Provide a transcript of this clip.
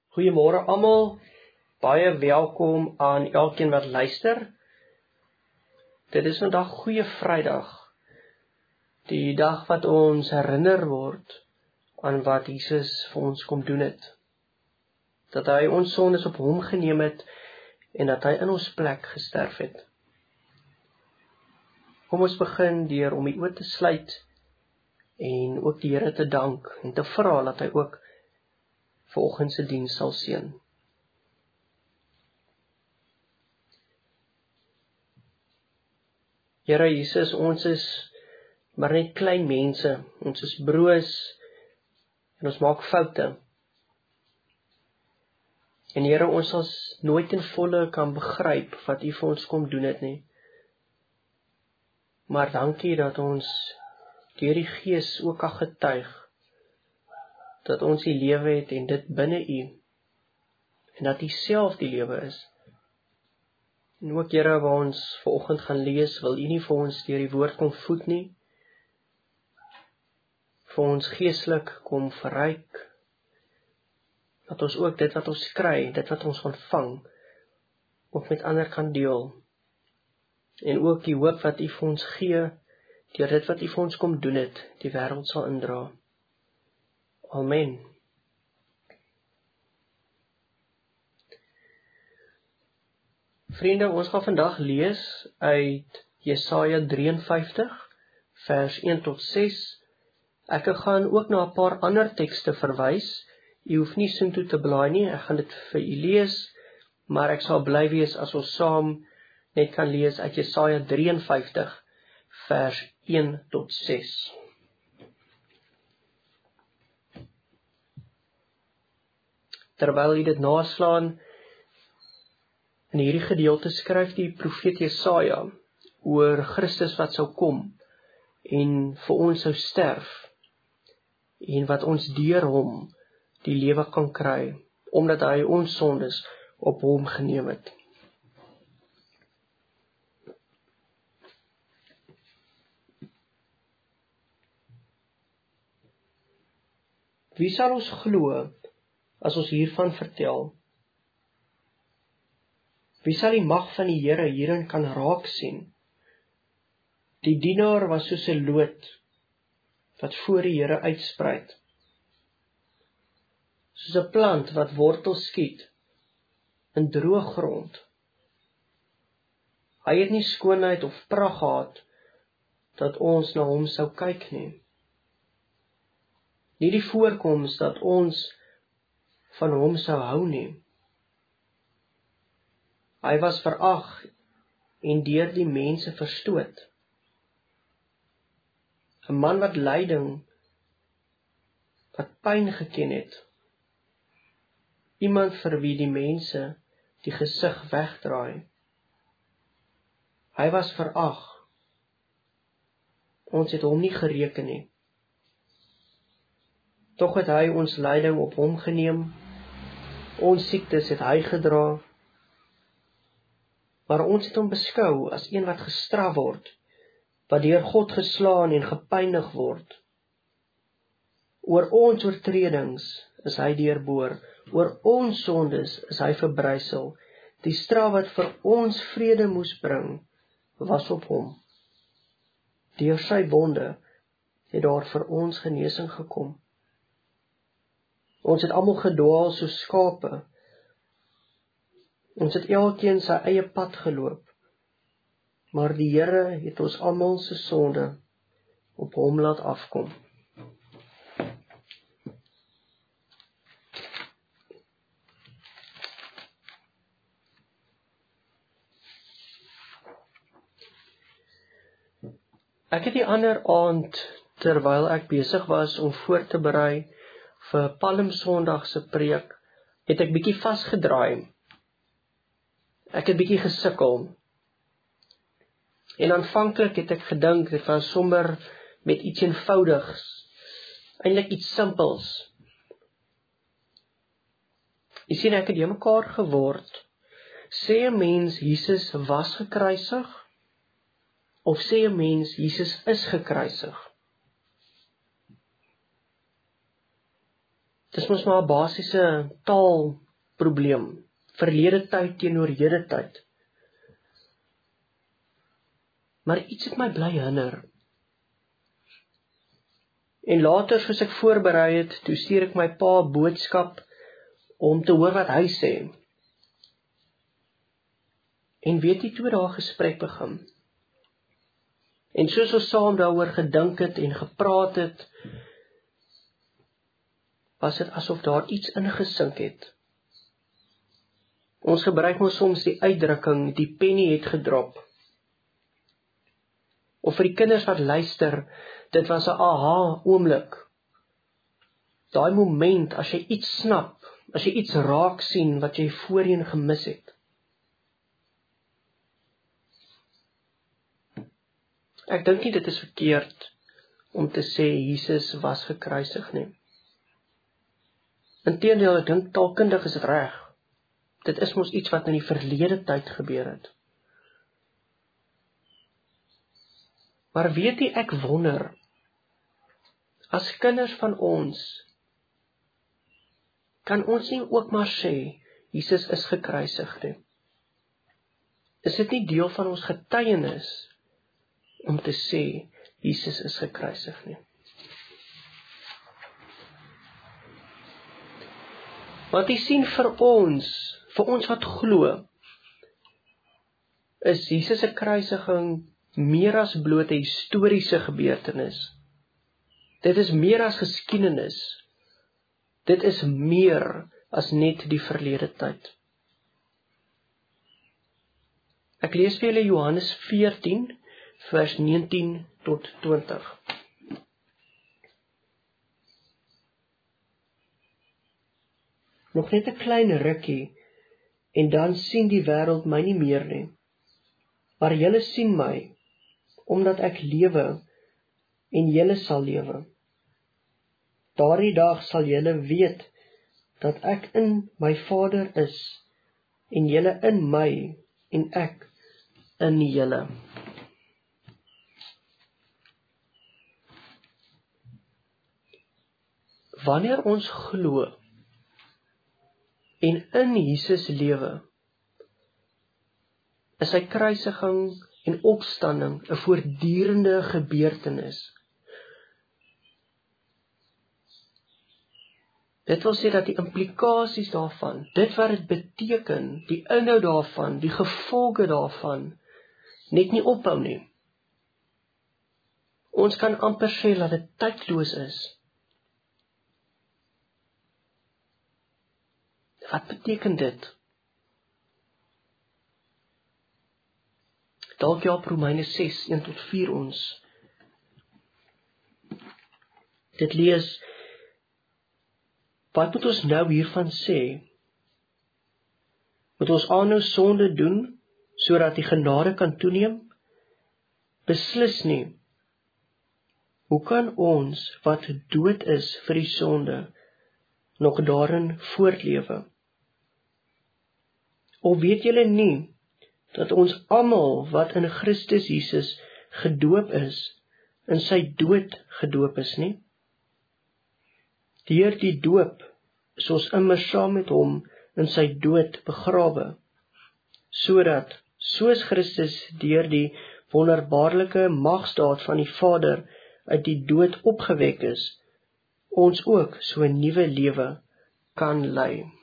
Goeiemôre almal, baie welkom aan elkeen wat luister. Dit is vandag Goeie Vrydag, die dag wat ons herinner word aan wat Jesus vir ons kom doen het. Dat hy ons sondes op hom geneem het en dat hy in ons plek gesterf het. Kom ons begin deur om die oë te sluit en ook die Here te dank en te vra dat hy ook vanoggend se diens sal seën. Here Jesus, ons is maar net klein mense, ons is broos en ons maak foute. En Here, ons sal nooit in volle kan begryp wat U vir ons kom doen het nie. Maar dankie dat ons deur die Gees ook kan getuig dat ons die lewe het en dit binne U en dat U self die lewe is. En ook Here, waar ons vanoggend gaan lees, wil U nie vir ons deur die woord kom voed nie, vir ons geestelik kom verryk, dat ons ook dit wat ons kry, dit wat ons ontvang, ook met ander kan deel. En ook die hoop wat U vir ons gee, deur dit wat U vir ons kom doen het, die wêreld sal indra. Amen. Vriende, ons gaan vandag lees uit Jesaja 53, vers 1 tot 6. Ek gaan ook na 'n paar ander tekste verwys. U hoef nie soontoe te blaai nie, ek gaan dit vir u lees, maar ek sal bly wees as ons saam net kan lees uit Jesaja 53, vers 1 tot 6. Terwyl u dit naslaan, in hierdie gedeelte skryf die profeet Jesaja oor Christus wat sou kom en vir ons sou sterf en wat ons deur hom die lewe kan kry, omdat hy ons sondes op hom geneem het. Wie sal ons glo as ons hiervan vertel? Wie sal die mag van die Here hierin kan raak sien? Die dienaar was soos 'n loot wat voor die Here uitspruit, soos 'n plant wat wortels skiet in droë grond. Hy het nie skoonheid of pragt gehad dat ons na hom sou kyk nie. Nie die voorkoms dat ons van hom sou hou nie. Hy was verag en deur die mense verstoot. 'n man wat lyding, wat pyn geken het. Iemand vir wie die mense die gesig wegdraai. Hy was verag. Ons het hom nie gereken nie. Tog het hy ons lyding op hom geneem. Ons siektes het hy gedra. Maar ons het hom beskou as een wat gestraf word, wat deur God geslaan en gepynig word. Oor ons oortredings is hy deurboor, oor ons sondes is hy verbrysel. Die straf wat vir ons vrede moes bring, was op hom. Deur sy wonde het daar vir ons genesing gekom. Ons het almal gedwaal soos skape. Ons het elkeen sy eie pad geloop. Maar die Here het ons almal se sonde op hom laat afkom. Ek het die ander aand, terwyl ek besig was om voor te berei vir Palmsondag se preek, het ek bietjie vasgedraai. Ek het bietjie gesukkel. En aanvanklik het ek gedink, dit was sommer met iets eenvoudigs, eintlik iets simpels. Jy sien, ek het mekaar geword. Sê 'n mens Jesus was gekruisig, of sê 'n mens Jesus is gekruisig? Dis mos maar 'n basiese taalprobleem. Verlede tyd teenoor hede tyd. Maar iets het my bly hinder. En later, soos ek voorberei het, toe stuur ek my pa 'n boodskap om te hoor wat hy sê. En weet jy, toe daar gesprek begin. En soos ons saam daaroor gedink het en gepraat het, was dit asof daar iets ingesink het. Ons gebruik mos soms die uitdrukking, die penny het gedrop. Of vir die kinders wat luister, dit was 'n aha oomblik. Daai moment, as jy iets snap, as jy iets raak sien wat jy voorheen gemis het. Ek dink nie dit is verkeerd om te sê Jesus was gekruisig nie. Inteendeel, ek dink taalkundig is dit reg. Dit is mos iets wat in die verlede tyd gebeur het. Maar weet jy, ek wonder, as kinders van ons, kan ons nie ook maar sê, Jesus is gekruisig nie? Is dit nie deel van ons getuienis om te sê, Jesus is gekruisig nie? Want jy sien, vir ons wat glo, is Jesus se kruisiging meer as bloot 'n historiese gebeurtenis. Dit is meer as geskiedenis. Dit is meer as net die verlede tyd. Ek lees vir julle Johannes 14, vers 19 tot 20. Nog net 'n klein rukkie, en dan sien die wêreld my nie meer nie. Maar julle sien my, omdat ek lewe, en julle sal lewe. Daardie dag sal julle weet, dat ek in my Vader is, en julle in my, en ek in julle. Wanneer ons glo, en in Jesus lewe, is sy kruisiging en opstanding 'n voortdurende gebeurtenis. Dit wil sê dat die implikasies daarvan, dit wat dit beteken, die inhoud daarvan, die gevolge daarvan, net nie ophou nie. Ons kan amper sê dat dit tydloos is. Wat beteken dit? Dalk help Romeine 6, 1 tot 4 ons. Dit lees, wat moet ons nou hiervan sê? Moet ons aanhou sonde doen, sodat die genade kan toeneem? Beslis nie. Hoe kan ons, wat dood is vir die sonde, nog daarin voortlewe? Of weet julle nie, dat ons almal wat in Christus Jesus gedoop is, in sy dood gedoop is nie? Deur die doop is ons immer saam met hom in sy dood begrawe, sodat, soos Christus deur die wonderbaarlike magsdaad van die Vader uit die dood opgewek is, ons ook so 'n nuwe lewe kan lei.